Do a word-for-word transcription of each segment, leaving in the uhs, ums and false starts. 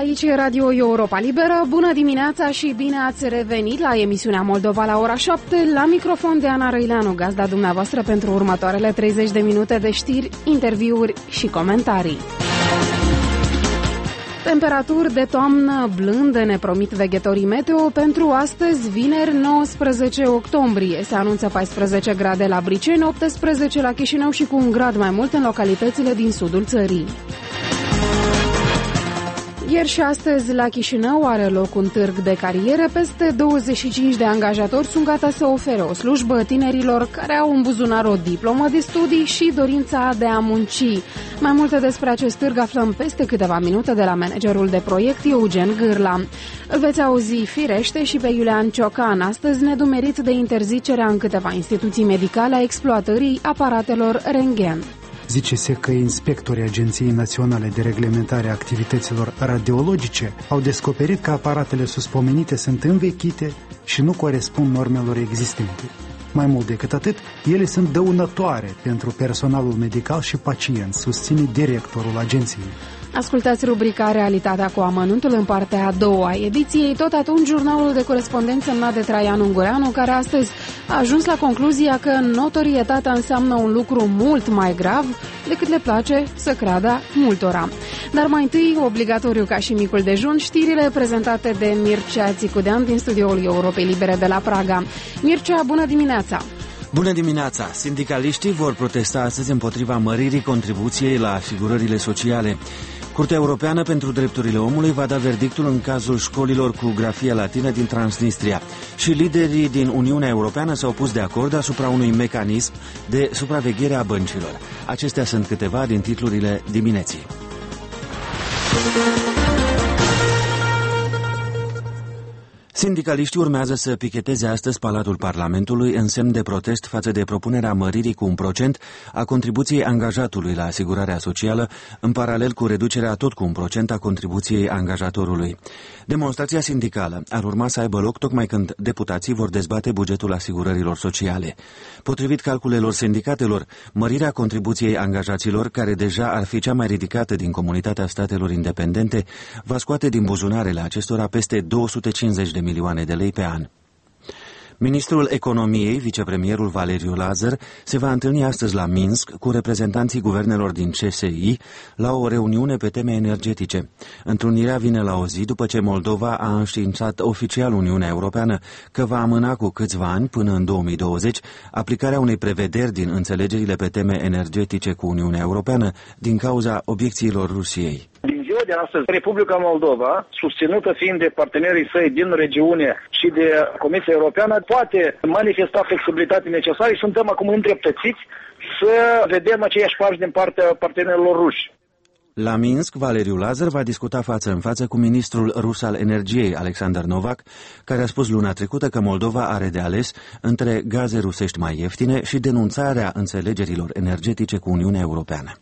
Aici e Radio Europa Liberă. Bună dimineața și bine ați revenit la emisiunea Moldova la ora șapte. La microfon de Ana Răileanu, gazda dumneavoastră pentru următoarele treizeci de minute de știri, interviuri și comentarii. Temperaturi de toamnă blânde ne promit veghetorii meteo pentru astăzi, vineri, nouăsprezece octombrie. Se anunță paisprezece grade la Briceni, optsprezece la Chișinău și cu un grad mai mult în localitățile din sudul țării. Ieri și astăzi la Chișinău are loc un târg de cariere. Peste douăzeci și cinci de angajatori sunt gata să ofere o slujbă tinerilor care au în buzunar o diplomă de studii și dorința de a munci. Mai multe despre acest târg aflăm peste câteva minute de la managerul de proiect Eugen Gârla. Îl veți auzi firește și pe Iulian Ciocan, astăzi nedumerit de interzicerea în câteva instituții medicale a exploatării aparatelor rentgen. Zice-se că inspectorii Agenției Naționale de Reglementare a Activităților Radiologice au descoperit că aparatele suspomenite sunt învechite și nu corespund normelor existente. Mai mult decât atât, ele sunt dăunătoare pentru personalul medical și pacienți, susține directorul agenției. Ascultați rubrica Realitatea cu amănuntul în partea a doua a ediției, tot atunci jurnalul de corespondență semnat de Traian Ungureanu, care astăzi a ajuns la concluzia că notorietatea înseamnă un lucru mult mai grav decât le place să creadă multora. Dar mai întâi, obligatoriu ca și micul dejun, știrile prezentate de Mircea Țicudean din studioul Europei Libere de la Praga. Mircea, bună dimineața! Bună dimineața! Sindicaliștii vor protesta astăzi împotriva măririi contribuției la asigurările sociale. Curtea Europeană pentru Drepturile Omului va da verdictul în cazul școlilor cu grafie latină din Transnistria și liderii din Uniunea Europeană s-au pus de acord asupra unui mecanism de supraveghere a băncilor. Acestea sunt câteva din titlurile dimineții. Sindicaliștii urmează să picheteze astăzi Palatul Parlamentului în semn de protest față de propunerea măririi cu un procent a contribuției angajatului la asigurarea socială, în paralel cu reducerea tot cu un procent a contribuției angajatorului. Demonstrația sindicală ar urma să aibă loc tocmai când deputații vor dezbate bugetul asigurărilor sociale. Potrivit calculelor sindicatelor, mărirea contribuției angajaților, care deja ar fi cea mai ridicată din comunitatea statelor independente, va scoate din buzunarele acestora peste două sute cincizeci de milioane de lei pe an. Ministrul Economiei, vicepremierul Valeriu Lazar, se va întâlni astăzi la Minsk cu reprezentanții guvernelor din C S I la o reuniune pe teme energetice. Întrunirea vine la o zi după ce Moldova a înștiințat oficial Uniunea Europeană că va amâna cu câțiva ani, până în două mii douăzeci, aplicarea unei prevederi din înțelegerile pe teme energetice cu Uniunea Europeană din cauza obiecțiilor Rusiei. Din ziua de astăzi, Republica Moldova, susținută fiind de partenerii săi din regiune și de Comisia Europeană, poate manifesta flexibilitatea necesară și suntem acum îndreptățiți să vedem aceiași pași din partea partenerilor ruși. La Minsk, Valeriu Lazar va discuta față în față cu ministrul rus al energiei, Alexander Novak, care a spus luna trecută că Moldova are de ales între gaze rusești mai ieftine și denunțarea înțelegerilor energetice cu Uniunea Europeană.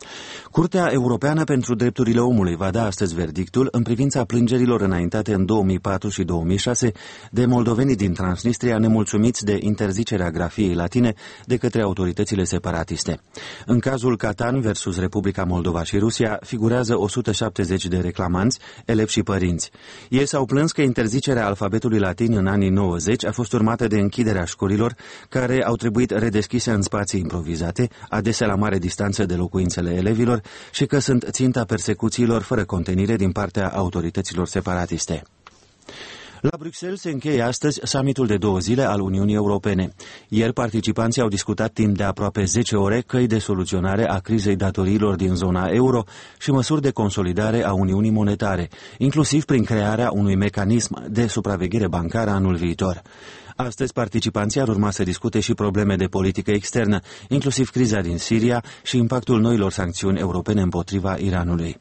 Curtea Europeană pentru Drepturile Omului va da astăzi verdictul în privința plângerilor înaintate în două mii patru și două mii șase de moldovenii din Transnistria nemulțumiți de interzicerea grafiei latine de către autoritățile separatiste. În cazul Catan versus Republica Moldova și Rusia figurează o sută șaptezeci de reclamanți, elevi și părinți. Ei s-au plâns că interzicerea alfabetului latin în anii nouăzeci a fost urmată de închiderea școlilor, care au trebuit redeschise în spații improvizate, adesea la mare distanță de locuințele elevilor, și că sunt ținta persecuțiilor fără contenire din partea autorităților separatiste. La Bruxelles se încheie astăzi summitul de două zile al Uniunii Europene. Ieri participanții au discutat timp de aproape zece ore căi de soluționare a crizei datoriilor din zona euro și măsuri de consolidare a Uniunii Monetare, inclusiv prin crearea unui mecanism de supraveghere bancară anul viitor. Astăzi, participanții ar urma să discute și probleme de politică externă, inclusiv criza din Siria și impactul noilor sancțiuni europene împotriva Iranului.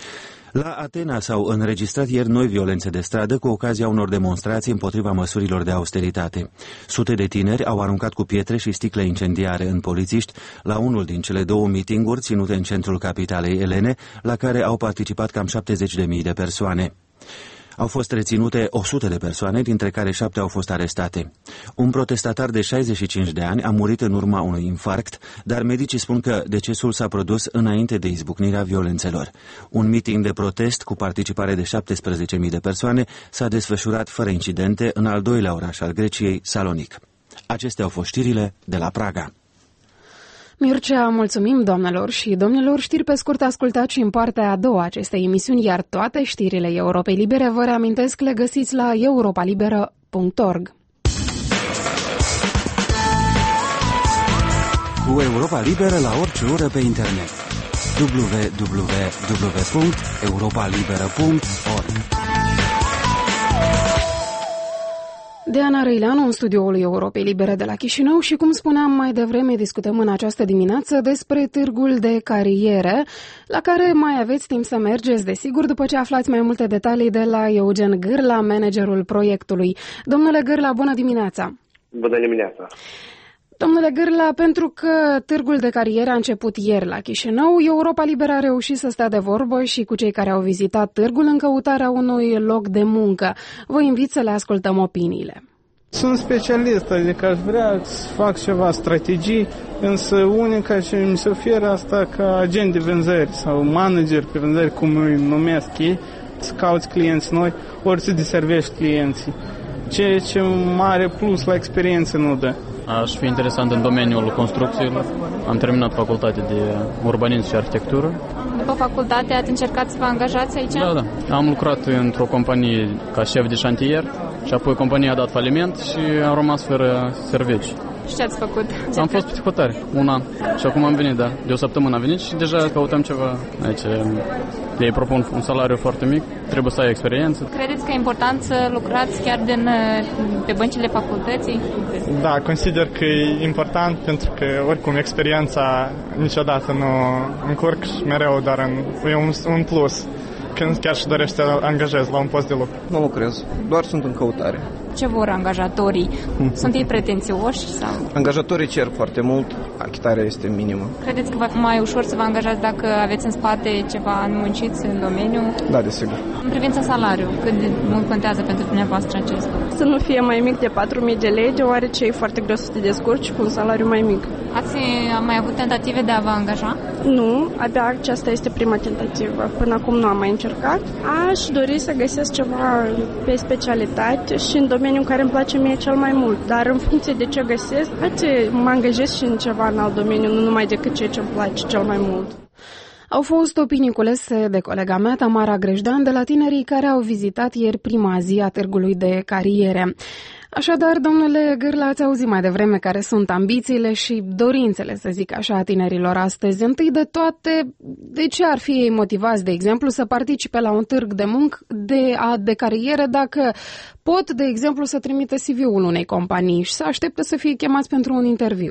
La Atena s-au înregistrat ieri noi violențe de stradă cu ocazia unor demonstrații împotriva măsurilor de austeritate. Sute de tineri au aruncat cu pietre și sticle incendiare în polițiști la unul din cele două mitinguri ținute în centrul capitalei elene, la care au participat cam șaptezeci de mii de persoane. Au fost reținute o sută de persoane, dintre care șapte au fost arestate. Un protestatar de șaizeci și cinci de ani a murit în urma unui infarct, dar medicii spun că decesul s-a produs înainte de izbucnirea violențelor. Un meeting de protest cu participare de șaptesprezece mii de persoane s-a desfășurat fără incidente în al doilea oraș al Greciei, Salonic. Acestea au fost știrile de la Praga. Mircea, mulțumim doamnelor și domnilor, știri pe scurt ascultați și în partea a doua acestei emisiuni, iar toate știrile Europei Libere, vă reamintesc, le găsiți la europa liberă punct org. Cu Europa Liberă la orice oră pe internet. w w w punct europa liberă punct org. Diana Răileanu, în studioul Europei Libere de la Chișinău și, cum spuneam mai devreme, discutăm în această dimineață despre târgul de cariere, la care mai aveți timp să mergeți, desigur, după ce aflați mai multe detalii de la Eugen Gârla, managerul proiectului. Domnule Gârla, bună dimineața! Bună dimineața! Domnule Gârla, pentru că târgul de cariere a început ieri la Chișinău, Europa Liberă a reușit să stea de vorbă și cu cei care au vizitat târgul în căutarea unui loc de muncă. Vă invit să le ascultăm opiniile. Sunt specialist, adică aș vrea să fac ceva strategii, însă unica ce mi se oferă asta ca agent de vânzări sau manager pe vânzări, cum îi numesc ei, să cauți clienți noi, ori să deservești clienții. Ceea ce mare plus la experiență nu dă. Aș fi interesant în domeniul construcțiilor. Am terminat facultatea de urbanism și arhitectură. După facultate ați încercat să vă angajați aici? Da, da. Am lucrat într-o companie ca șef de șantier și apoi compania a dat faliment și am rămas fără servici. Și ce ați făcut? Ce am fost pe hotare, un an. Și acum am venit, da. De o săptămână am venit și deja căutăm ceva aici. Ei propun un salariu foarte mic, trebuie să ai experiență. Credeți că e important să lucrați chiar din, pe băncile facultății? Da, consider că e important pentru că oricum experiența niciodată nu încurc și mereu, dar în, e un, un plus când chiar și dorești să angajezi la un post de lucru. Nu lucrez, doar sunt în căutare. Ce vor angajatorii? Sunt ei pretențioși? Sau? Angajatorii cer foarte mult, achitarea este minimă. Credeți că va fi mai ușor să vă angajați dacă aveți în spate ceva munciți în domeniu? Da, desigur. În privința salariului, cât de mult contează pentru dumneavoastră acesta? Să nu fie mai mic de patru mii de lei, deoarece e foarte greu să te descurci cu un salariu mai mic. Ați mai avut tentative de a vă angaja? Nu, abia aceasta este prima tentativă. Până acum nu am mai încercat. Aș dori să găsesc ceva pe specialitate și în domeniul care îmi place mie cel mai mult. Dar în funcție de ce găsesc, poate mă angajez și în ceva în alt domeniu, nu numai decât ceea ce îmi place cel mai mult. Au fost opinii culese de colega mea, Tamara Grejdan, de la tinerii care au vizitat ieri prima zi a târgului de cariere. Așadar, domnule Gârla, ați auzit mai devreme care sunt ambițiile și dorințele, să zic așa, a tinerilor astăzi. Întâi de toate, de ce ar fi ei motivați, de exemplu, să participe la un târg de muncă de, a, de carieră dacă pot, de exemplu, să trimită C V-ul unei companii și să aștepte să fie chemați pentru un interviu?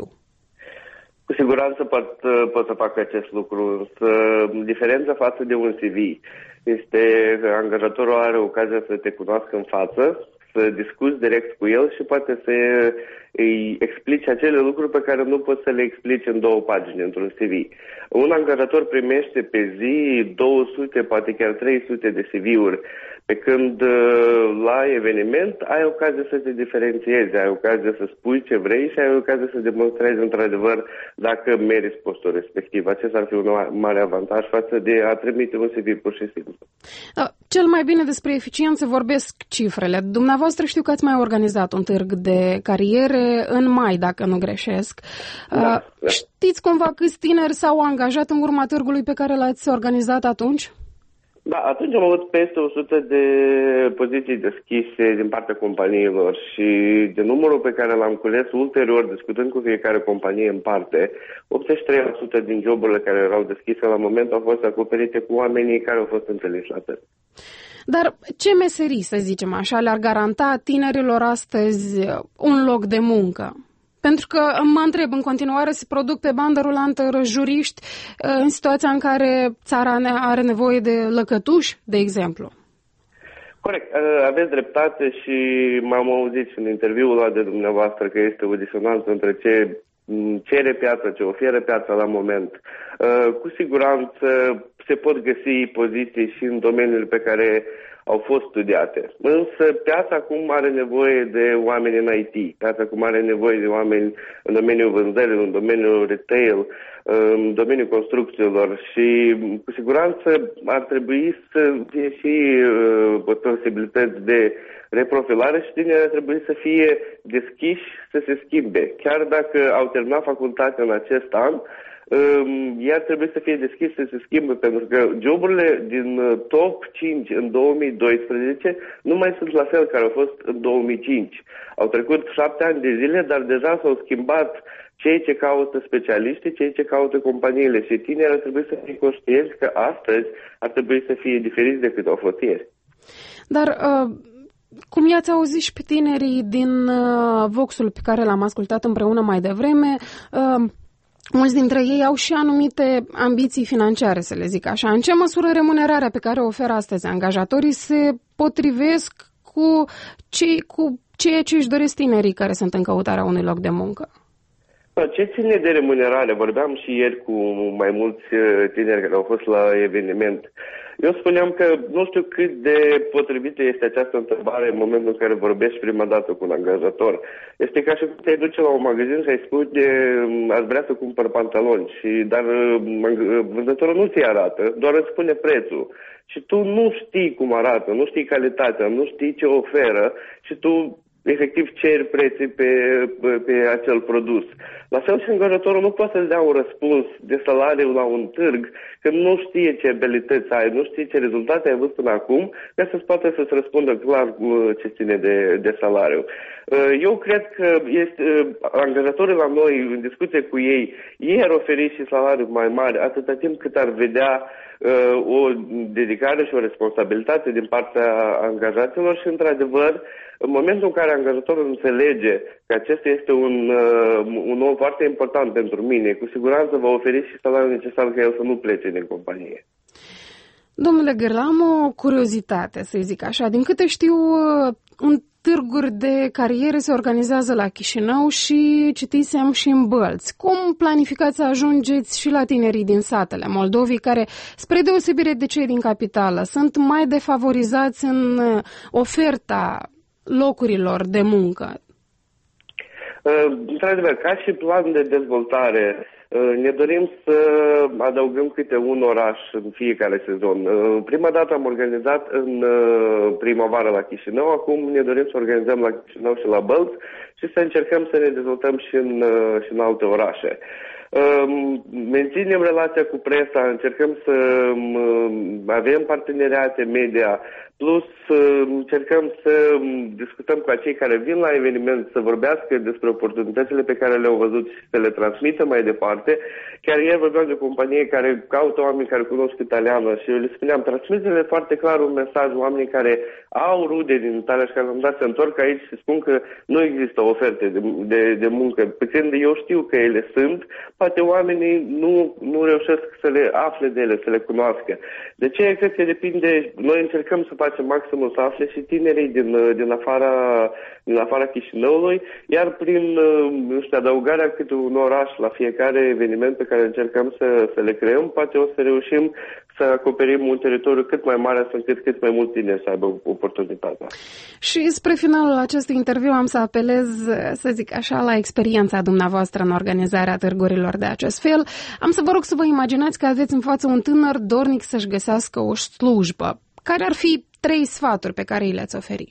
Cu siguranță pot, pot să fac acest lucru. Însă, diferența față de un C V este că angajatorul are ocazia să te cunoască în față, să discuți direct cu el și poate să îi explici acele lucruri pe care nu poți să le explici în două pagini într-un C V. Un angajator primește pe zi două sute, poate chiar trei sute de C V-uri, pe când la eveniment ai ocazia să te diferențiezi, ai ocazia să spui ce vrei și ai ocazia să demonstrezi într-adevăr dacă meriți postul respectiv. Acesta ar fi un mare avantaj față de a trimite un C V pur și simplu. Da, cel mai bine despre eficiență vorbesc cifrele. Dumneavoastră știu că ați mai organizat un târg de cariere în mai, dacă nu greșesc. Da, da. Știți cumva câți tineri s-au angajat în urma târgului pe care l-ați organizat atunci? Da, atunci am avut peste o sută de poziții deschise din partea companiilor și de numărul pe care l-am cules ulterior, discutând cu fiecare companie în parte, optzeci și trei la sută din joburile care erau deschise la moment au fost acoperite cu oamenii care au fost întâlniți la târg. Dar ce meserii, să zicem așa, le-ar garanta tinerilor astăzi un loc de muncă? Pentru că mă întreb, în continuare se produc pe bandă rulantă juriști în situația în care țara are nevoie de lăcătuși, de exemplu. Corect, aveți dreptate și m-am auzit și în interviul ăla de dumneavoastră că este o disonanță între ce cere piața, ce oferă piața la moment. Cu siguranță se pot găsi poziții și în domeniul pe care au fost studiate. Însă piața acum are nevoie de oameni în I T, piața acum are nevoie de oameni în domeniul vânzării, în domeniul retail, în domeniul construcțiilor și cu siguranță ar trebui să fie și uh, posibilități de reprofilare și tinerii ar trebui să fie deschiși să se schimbe. Chiar dacă au terminat facultatea în acest an, ei ar trebui să fie deschis să se schimbe, pentru că joburile din top cinci în două mii doisprezece nu mai sunt la fel care au fost în două mii cinci. Au trecut șapte ani de zile, dar deja s-au schimbat cei ce caută specialiștii, cei ce caută companiile și tinerii ar trebui să fie conștienți că astăzi ar trebui să fie diferiți decât au fost ieri. Dar uh, cum i-ați auzit și pe tinerii din uh, Voxul pe care l-am ascultat împreună mai devreme, uh, mulți dintre ei au și anumite ambiții financiare, să le zic așa. În ce măsură remunerarea pe care o oferă astăzi angajatorii se potrivesc cu, cei, cu ceea ce își doresc tinerii care sunt în căutarea unui loc de muncă? Ce ține de remunerare? Vorbeam și ieri cu mai mulți tineri care au fost la eveniment. Eu spuneam că nu știu cât de potrivită este această întrebare în momentul în care vorbești prima dată cu un angajator. Este ca și cum te duce la un magazin și ai spune aș vrea să cumpăr pantaloni, și, dar vânzătorul nu ți arată, doar îți spune prețul. Și tu nu știi cum arată, nu știi calitatea, nu știi ce oferă și tu efectiv ceri preții pe, pe, pe acel produs. La fel și angajatorul nu poate să-ți dea un răspuns de salariu la un târg, că nu știe ce abilități ai, nu știe ce rezultate ai avut până acum, ca să-ți poate să-ți răspundă clar ce ține de, de salariu. Eu cred că este, angajatorii la noi, în discuție cu ei, ei ar oferi și salariu mai mare atâta timp cât ar vedea o dedicare și o responsabilitate din partea angajaților și, într-adevăr, în momentul în care angajatorul înțelege că acesta este un, un om foarte important pentru mine, cu siguranță va oferi și salariul necesar ca el să nu plece din companie. Domnule Gârlă, am o curiozitate, să zic așa. Din câte știu, un târguri de cariere se organizează la Chișinău și citisem și în Bălți. Cum planificați să ajungeți și la tinerii din satele Moldovei, care, spre deosebire de cei din capitală, sunt mai defavorizați în oferta locurilor de muncă? Într-adevăr, ca și plan de dezvoltare, ne dorim să adăugăm câte un oraș în fiecare sezon. Prima dată am organizat în primăvară la Chișinău, acum ne dorim să organizăm la Chișinău și la Bălți și să încercăm să ne dezvoltăm și în, și în alte orașe. Menținem relația cu presa, încercăm să avem parteneriate media, plus încercăm să discutăm cu acei care vin la eveniment să vorbească despre oportunitățile pe care le-au văzut și să le transmită mai departe. Chiar ieri vorbeam de o companie care caută oameni care cunosc italiană și eu le spuneam, transmiteți-le foarte clar un mesaj, oamenii care au rude din Italia și care am dat să întorc aici și spun că nu există oferte de, de, de muncă. Pe când eu știu că ele sunt, poate oamenii nu, nu reușesc să le afle de ele, să le cunoască. De ce cred că depinde, noi încercăm să facem maximul să afle și tinerii din, din, afara, din afara Chișinăului, iar prin, nu știu, adăugarea câte un oraș la fiecare eveniment pe care încercăm să, să le creăm, poate o să reușim să acoperim un teritoriu cât mai mare, astfel încât cât mai mulți tineri să aibă oportunitatea. Și spre finalul acestui interviu am să apelez, să zic așa, la experiența dumneavoastră în organizarea târgurilor de acest fel. Am să vă rog să vă imaginați că aveți în față un tânăr dornic să-și găsească o slujbă. Care ar fi trei sfaturi pe care îi le-ați oferi?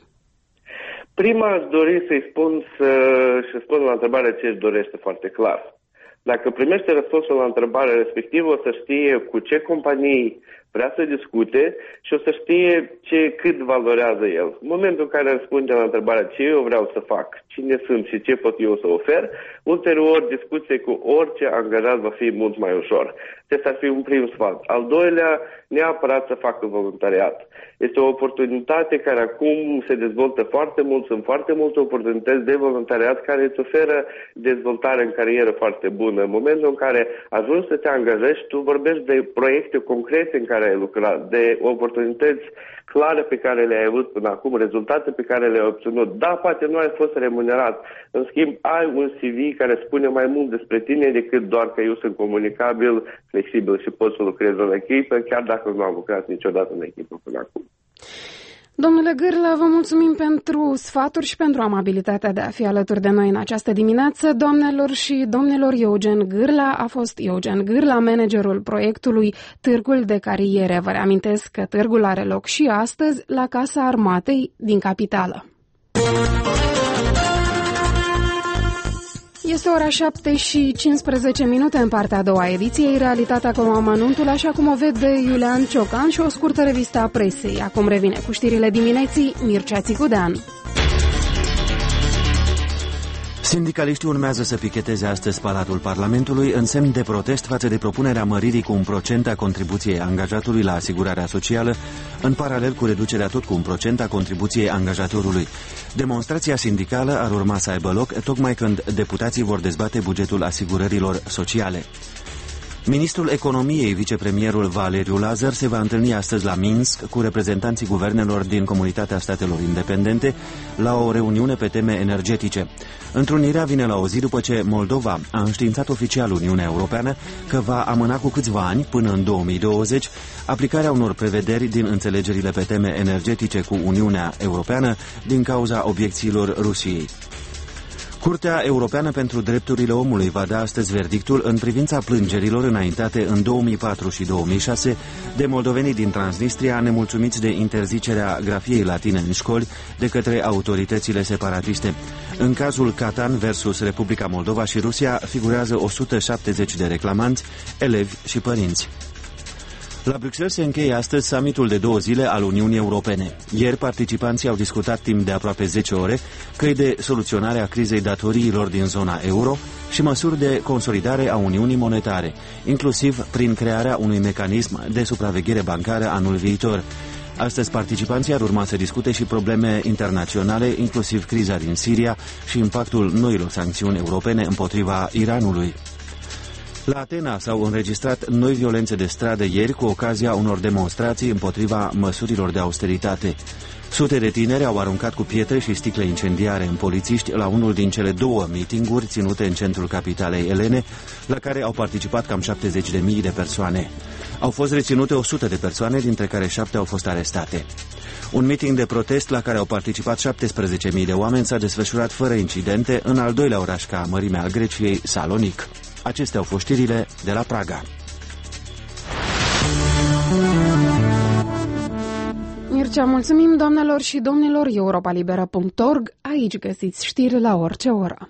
Prima, aș dori să-i spun să, și spun la întrebare ce își dorește foarte clar. Dacă primește răspunsul la întrebarea respectivă, o să știe cu ce companii vrea să discute și o să știe ce, cât valorează el. În momentul în care răspunde la întrebarea ce eu vreau să fac, cine sunt și ce pot eu să ofer, ulterior discuție cu orice angajat va fi mult mai ușor. Acesta ar fi un prim sfat. Al doilea, neapărat să facă voluntariat. Este o oportunitate care acum se dezvoltă foarte mult, sunt foarte multe oportunități de voluntariat care îți oferă dezvoltare în carieră foarte bună. În momentul în care ajungi să te angajezi, tu vorbești de proiecte concrete în care ai lucrat, de oportunități clare pe care le-ai avut până acum, rezultate pe care le-ai obținut. Da, poate nu ai fost remunerat. În schimb, ai un C V care spune mai mult despre tine decât doar că eu sunt comunicabil, flexibil și pot să lucrez în echipă, chiar dacă nu am lucrat niciodată în echipă până acum. Domnule Gârlă, vă mulțumim pentru sfaturi și pentru amabilitatea de a fi alături de noi în această dimineață. Doamnelor și domnilor, Eugen Gârla a fost Eugen Gârla, managerul proiectului Târgul de Cariere. Vă reamintesc că târgul are loc și astăzi la Casa Armatei din capitală. Este ora șapte și cincisprezece minute în partea a doua ediției, Realitatea cu amănuntul, așa cum o vede Iulian Ciocan și o scurtă revistă a presei. Acum revine cu știrile dimineții Mircea Țicudean. Sindicaliștii urmează să picheteze astăzi Palatul Parlamentului în semn de protest față de propunerea măririi cu un procent a contribuției angajatului la asigurarea socială, în paralel cu reducerea tot cu un procent a contribuției angajatorului. Demonstrația sindicală ar urma să aibă loc tocmai când deputații vor dezbate bugetul asigurărilor sociale. Ministrul Economiei, vicepremierul Valeriu Lazar, se va întâlni astăzi la Minsk cu reprezentanții guvernelor din Comunitatea Statelor Independente la o reuniune pe teme energetice. Întrunirea vine la o zi după ce Moldova a înștiințat oficial Uniunea Europeană că va amâna cu câțiva ani, până în două mii douăzeci, aplicarea unor prevederi din înțelegerile pe teme energetice cu Uniunea Europeană din cauza obiecțiilor Rusiei. Curtea Europeană pentru Drepturile Omului va da astăzi verdictul în privința plângerilor înaintate în două mii patru și două mii șase de moldovenii din Transnistria nemulțumiți de interzicerea grafiei latine în școli de către autoritățile separatiste. În cazul Catan versus Republica Moldova și Rusia figurează o sută șaptezeci de reclamanți, elevi și părinți. La Bruxelles se încheie astăzi summitul de două zile al Uniunii Europene. Ieri participanții au discutat timp de aproape zece ore căi de soluționare a crizei datoriilor din zona euro și măsuri de consolidare a Uniunii Monetare, inclusiv prin crearea unui mecanism de supraveghere bancară anul viitor. Astăzi participanții ar urma să discute și probleme internaționale, inclusiv criza din Siria și impactul noilor sancțiuni europene împotriva Iranului. La Atena s-au înregistrat noi violențe de stradă ieri cu ocazia unor demonstrații împotriva măsurilor de austeritate. Sute de tineri au aruncat cu pietre și sticle incendiare în polițiști la unul din cele două mitinguri ținute în centrul capitalei elene, la care au participat cam șaptezeci de mii de persoane. Au fost reținute o sută de persoane, dintre care șapte au fost arestate. Un meeting de protest la care au participat șaptesprezece mii de oameni s-a desfășurat fără incidente în al doilea oraș ca mărime al Greciei, Salonic. Acestea au fost știrile de la Praga. Mircea, mulțumim, doamnelor și domnilor. europa liberă punct org. Aici găsiți știri la orice oră.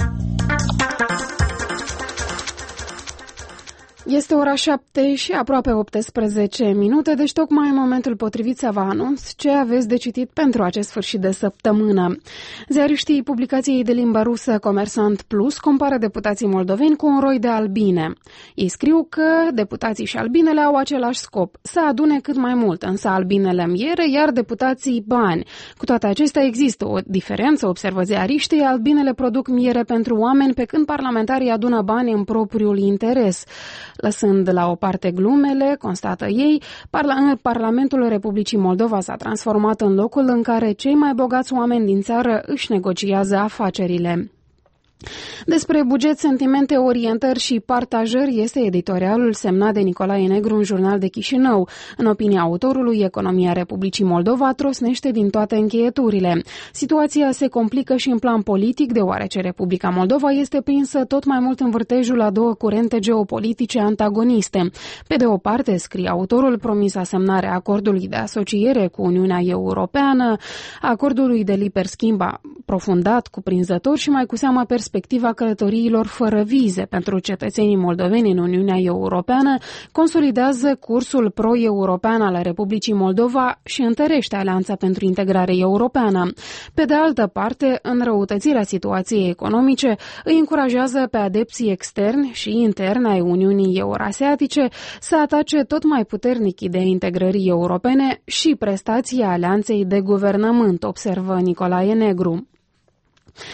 Este ora șapte și aproape optsprezece minute, deci tocmai în momentul potrivit să vă anunț ce aveți de citit pentru acest sfârșit de săptămână. Ziariștii publicației de limba rusă Comersant Plus compară deputații moldoveni cu un roi de albine. Ei scriu că deputații și albinele au același scop, să adune cât mai mult, însă albinele miere, iar deputații bani. Cu toate acestea există o diferență, observă ziariștii, albinele produc miere pentru oameni, pe când parlamentarii adună bani în propriul interes. Lăsând la o parte glumele, constată ei, parla- Parlamentul Republicii Moldova s-a transformat în locul în care cei mai bogați oameni din țară își negociază afacerile. Despre buget, sentimente, orientări și partajări este editorialul semnat de Nicolae Negru în Jurnal de Chișinău. În opinia autorului, economia Republicii Moldova trosnește din toate încheieturile. Situația se complică și în plan politic, deoarece Republica Moldova este prinsă tot mai mult în vârtejul a două curente geopolitice antagoniste. Pe de o parte, scrie autorul, promisa semnare a acordului de asociere cu Uniunea Europeană, acordului de liber schimb aprofundat, cuprinzător și mai cu seamă perspectiva călătoriilor fără vize pentru cetățenii moldoveni în Uniunea Europeană, consolidează cursul pro-european al Republicii Moldova și întărește Alianța pentru Integrare Europeană. Pe de altă parte, înrăutățirea situației economice îi încurajează pe adepții externi și interni ai Uniunii Eurasiatice să atace tot mai puternic ideea integrării europene și prestația Alianței de guvernământ, observă Nicolae Negru.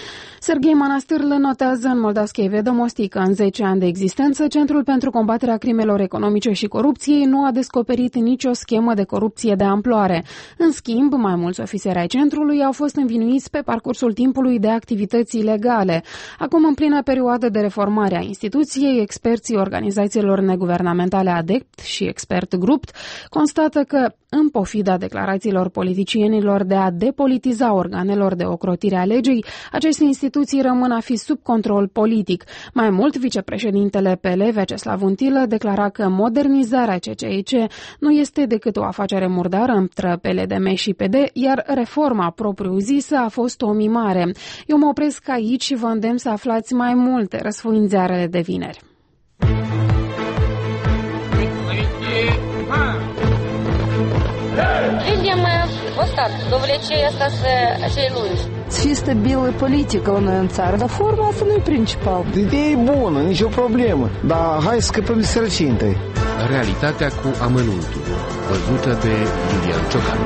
Serghei Manastârlă notează în Moldavskei Vedomosti că în zece ani de existență, Centrul pentru combaterea crimelor economice și corupției nu a descoperit nicio schemă de corupție de amploare. În schimb, mai mulți ofițeri ai centrului au fost învinuiți pe parcursul timpului de activități ilegale. Acum, în plină perioadă de reformare a instituției, experții organizațiilor neguvernamentale ADEPT și Expert Grup constată că, în pofida declarațiilor politicienilor de a depolitiza organelor de ocrotire a legii, aceste instituții rămân a fi sub control politic. Mai mult, vicepreședintele P L, Vyacheslav Untilă, declara că modernizarea C C I C nu este decât o afacere murdară între P L D M și P D, iar reforma propriu-zisă a fost o mimare. Eu mă opresc aici și vă îndemn să aflați mai multe, răsfoind ziarele de vineri. Видим остат, довлече остаться acei lungi. Să fie stabilă politică la noi în țară, dar forma asta nu e principal. Ideea e bună, nicio problemă, dar hai să scăpăm de sărăcie întâi. Realitatea cu amănuntul, văzută de Iulian Ciocan.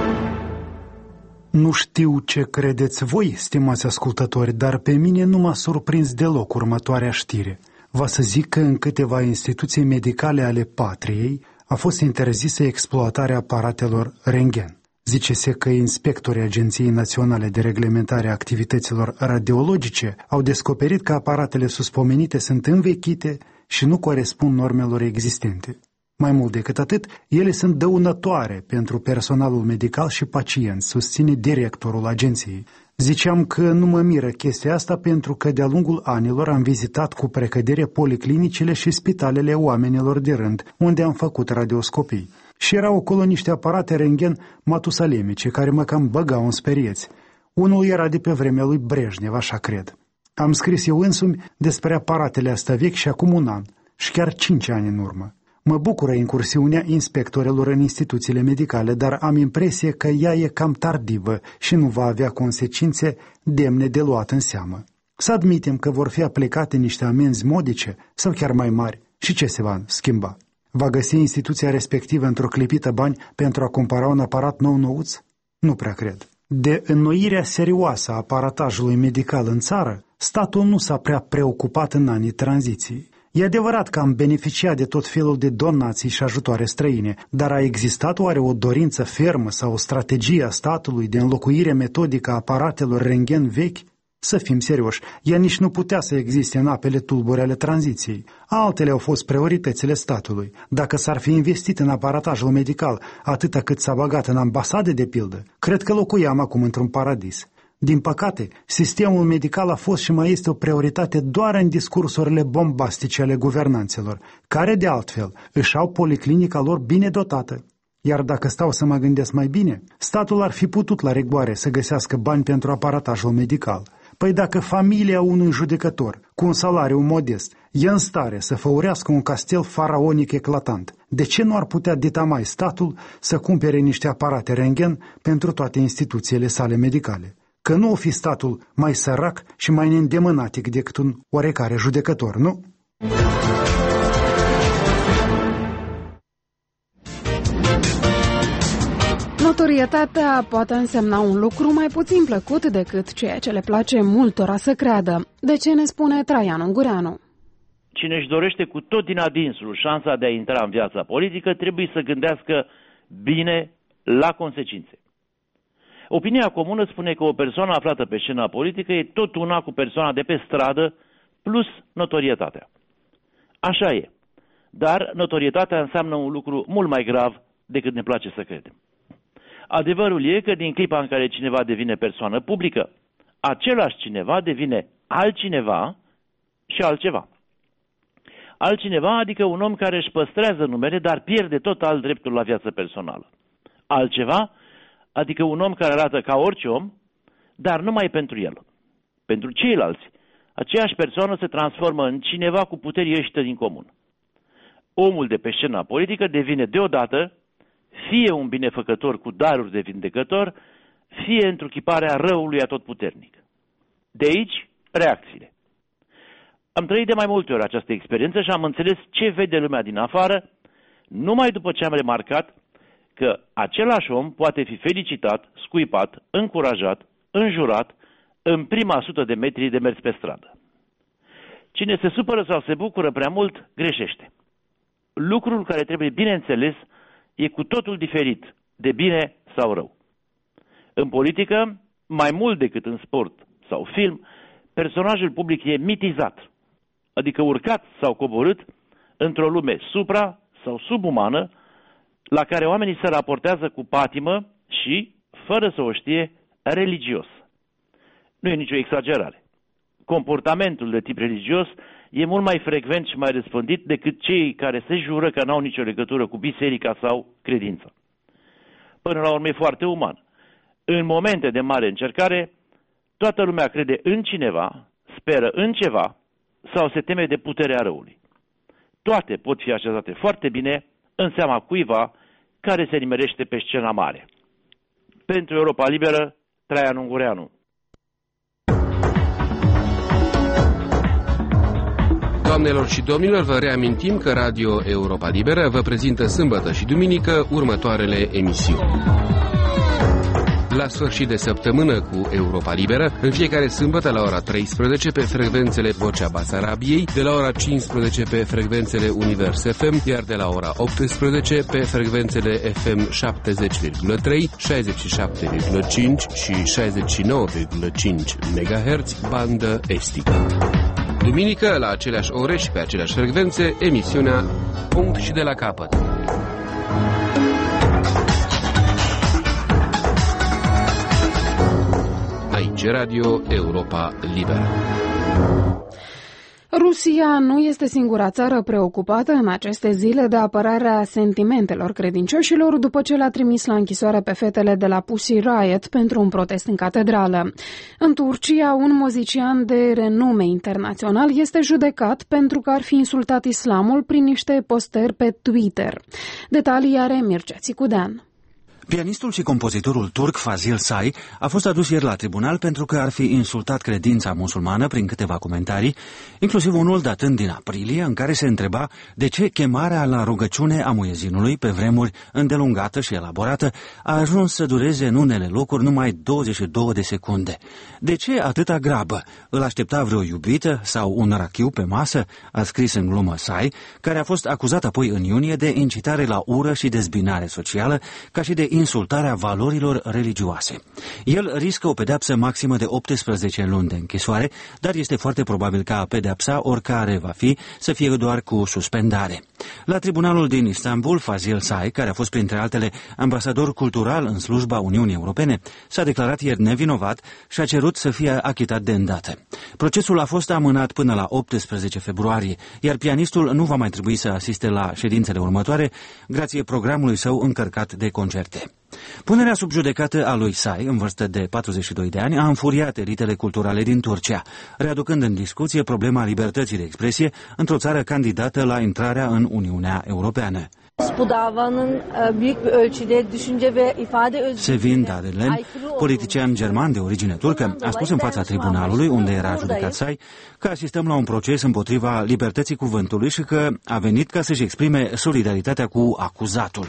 Nu știu ce credeți voi, stimați ascultători, dar pe mine nu m-a surprins deloc următoarea știre. Va să zic că în câteva instituții medicale ale patriei a fost interzisă exploatarea aparatelor rentgen. Zice-se că inspectorii Agenției Naționale de Reglementare a Activităților Radiologice au descoperit că aparatele suspomenite sunt învechite și nu corespund normelor existente. Mai mult decât atât, ele sunt dăunătoare pentru personalul medical și pacienți, susține directorul agenției. Ziceam că nu mă miră chestia asta pentru că de-a lungul anilor am vizitat cu precădere policlinicile și spitalele oamenilor de rând, unde am făcut radioscopii. Și erau acolo niște aparate rentgen matusalemice care mă cam băgau în sperieți. Unul era de pe vremea lui Brejnev, așa cred. Am scris eu însumi despre aparatele astea vechi și acum un an, și chiar cinci ani în urmă. Mă bucură incursiunea inspectorilor în instituțiile medicale, dar am impresie că ea e cam tardivă și nu va avea consecințe demne de luat în seamă. Să admitem că vor fi aplicate niște amenzi modice sau chiar mai mari și ce se va schimba? Va găsi instituția respectivă într-o clipită bani pentru a cumpăra un aparat nou-nouț? Nu prea cred. De înnoirea serioasă a aparatajului medical în țară, statul nu s-a prea preocupat în anii tranziției. E adevărat că am beneficiat de tot felul de donații și ajutoare străine, dar a existat oare o dorință fermă sau o strategie a statului de înlocuire metodică a aparatelor rentgen vechi? Să fim serioși, ea nici nu putea să existe în apele tulbure ale tranziției. Altele au fost prioritățile statului. Dacă s-ar fi investit în aparatajul medical atâta cât s-a băgat în ambasade de pildă, cred că locuiam acum într-un paradis. Din păcate, sistemul medical a fost și mai este o prioritate doar în discursurile bombastice ale guvernanților, care de altfel își au policlinica lor bine dotată. Iar dacă stau să mă gândesc mai bine, statul ar fi putut la rigoare să găsească bani pentru aparatajul medical. Păi dacă familia unui judecător, cu un salariu modest, e în stare să făurească un castel faraonic eclatant, de ce nu ar putea ditamai statul să cumpere niște aparate rentgen pentru toate instituțiile sale medicale? Că nu o fi statul mai sărac și mai neîndemânatic decât un oarecare judecător, nu? Notorietatea poate însemna un lucru mai puțin plăcut decât ceea ce le place multora să creadă. De ce ne spune Traian Ungureanu? Cine își dorește cu tot din adinsul șansa de a intra în viața politică, trebuie să gândească bine la consecințe. Opinia comună spune că o persoană aflată pe scena politică e tot una cu persoana de pe stradă plus notorietatea. Așa e, dar notorietatea înseamnă un lucru mult mai grav decât ne place să credem. Adevărul e că din clipa în care cineva devine persoană publică, același cineva devine altcineva și altceva. Altcineva adică un om care își păstrează numele, dar pierde total dreptul la viață personală. Altceva adică un om care arată ca orice om, dar numai pentru el. Pentru ceilalți, aceeași persoană se transformă în cineva cu puteri ieșite din comun. Omul de pe scena politică devine deodată fie un binefăcător cu daruri de vindecător, fie întruchiparea răului atotputernic. De aici, reacțiile. Am trăit de mai multe ori această experiență și am înțeles ce vede lumea din afară, numai după ce am remarcat că același om poate fi felicitat, scuipat, încurajat, înjurat, în prima sută de metri de mers pe stradă. Cine se supără sau se bucură prea mult, greșește. Lucrul care trebuie bine înțeles e cu totul diferit de bine sau rău. În politică, mai mult decât în sport sau film, personajul public e mitizat, adică urcat sau coborât într-o lume supra sau subumană, la care oamenii se raportează cu patimă și, fără să o știe, religios. Nu e nicio exagerare. Comportamentul de tip religios e mult mai frecvent și mai răspândit decât cei care se jură că n-au nicio legătură cu biserica sau credința. Până la urmă e foarte uman. În momente de mare încercare, toată lumea crede în cineva, speră în ceva sau se teme de puterea răului. Toate pot fi așezate foarte bine în seama cuiva care se nimerește pe scena mare. Pentru Europa Liberă, Traian Ungureanu. Doamnelor și domnilor, vă reamintim că Radio Europa Liberă vă prezintă sâmbătă și duminică următoarele emisiuni. La sfârșit de săptămână cu Europa Liberă, în fiecare sâmbătă la ora treisprezece pe frecvențele Vocea Basarabiei, de la ora cincisprezece pe frecvențele Univers F M, iar de la ora optsprezece pe frecvențele F M șaptezeci virgulă trei, șaizeci și șapte virgulă cinci și șaizeci și nouă virgulă cinci megahertz, bandă estică. Duminică, la aceleași ore și pe aceleași frecvențe, emisiunea Punct și de la capăt. Aici Radio Europa Liberă. Rusia nu este singura țară preocupată în aceste zile de apărarea sentimentelor credincioșilor după ce l-a trimis la închisoare pe fetele de la Pussy Riot pentru un protest în catedrală. În Turcia, un muzician de renume internațional este judecat pentru că ar fi insultat islamul prin niște postări pe Twitter. Detalii are Mircea Țicudean. Pianistul și compozitorul turc Fazil Say a fost adus ieri la tribunal pentru că ar fi insultat credința musulmană prin câteva comentarii, inclusiv unul datând din aprilie, în care se întreba de ce chemarea la rugăciune a muezinului, pe vremuri îndelungată și elaborată, a ajuns să dureze în unele locuri numai douăzeci și două de secunde. De ce atâta grabă? Îl aștepta vreo iubită sau un rachiu pe masă? A scris în glumă Say, care a fost acuzat apoi în iunie de incitare la ură și dezbinare socială, ca și de insultarea valorilor religioase. El riscă o pedeapsă maximă de optsprezece luni de închisoare, dar este foarte probabil ca pedeapsa, oricare va fi, să fie doar cu suspendare. La tribunalul din Istanbul, Fazil Say, care a fost printre altele ambasador cultural în slujba Uniunii Europene, s-a declarat ieri nevinovat și a cerut să fie achitat de îndată. Procesul a fost amânat până la optsprezece februarie, iar pianistul nu va mai trebui să asiste la ședințele următoare, grație programului său încărcat de concerte. Punerea sub judecată a lui Say, în vârstă de patruzeci și doi de ani, a înfuriat elitele culturale din Turcia, readucând în discuție problema libertății de expresie într-o țară candidată la intrarea în Uniunea Europeană. Sevin Dadelen, politician german de origine turcă, a spus în fața tribunalului, unde era judecat Say, că asistăm la un proces împotriva libertății cuvântului și că a venit ca să-și exprime solidaritatea cu acuzatul.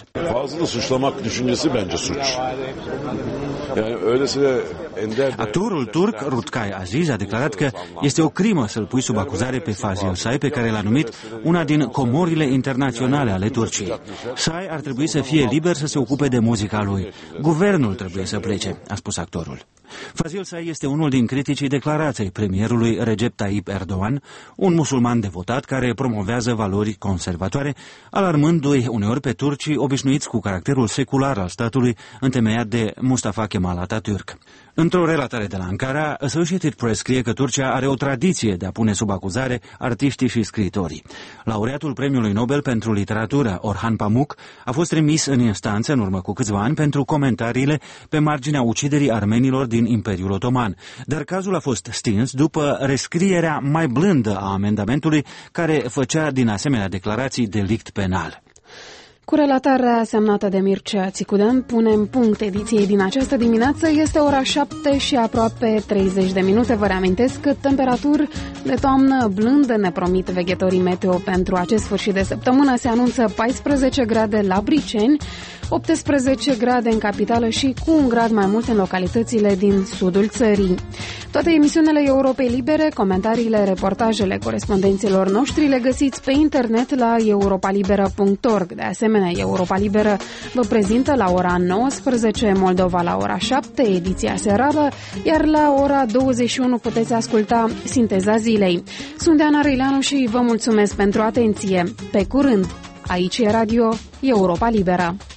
Actorul turc Rutkay Aziz a declarat că este o crimă să-l pui sub acuzare pe Fazil Say, pe care l-a numit una din comorile internaționale ale Turciei. Say ar trebui să fie liber să se ocupe de muzica lui. Guvernul trebuie să plece, a spus actorul. Fazil Say este unul din criticii declarației premierului Recep Tayyip Erdogan, un musulman devotat care promovează valori conservatoare, alarmându-i uneori pe turcii obișnuiți cu caracterul secular al statului întemeiat de Mustafa Kemal Atatürk. Într-o relatare de la Ankara, Associated Press scrie că Turcia are o tradiție de a pune sub acuzare artiștii și scriitorii. Laureatul Premiului Nobel pentru Literatură, Orhan Pamuk, a fost trimis în instanță în urmă cu câțiva ani pentru comentariile pe marginea uciderii armenilor din Imperiul Otoman, dar cazul a fost stins după rescrierea mai blândă a amendamentului care făcea din asemenea declarații delict penal. Cu relatarea semnată de Mircea Țicudean, punem punct ediției din această dimineață. Este ora șapte și aproape treizeci de minute. Vă reamintesc că temperaturi de toamnă blândă ne promit veghetorii meteo pentru acest sfârșit de săptămână. Se anunță paisprezece grade la Briceni, optsprezece grade în capitală și cu un grad mai mult în localitățile din sudul țării. Toate emisiunile Europei Libere, comentariile, reportajele corespondenților noștri le găsiți pe internet la europa liberă punct org. De asemenea, Europa Liberă vă prezintă la ora nouăsprezece, Moldova la ora șapte, ediția serală, iar la ora douăzeci și unu puteți asculta Sinteza Zilei. Sunt Diana Răileanu și vă mulțumesc pentru atenție. Pe curând! Aici e Radio Europa Liberă.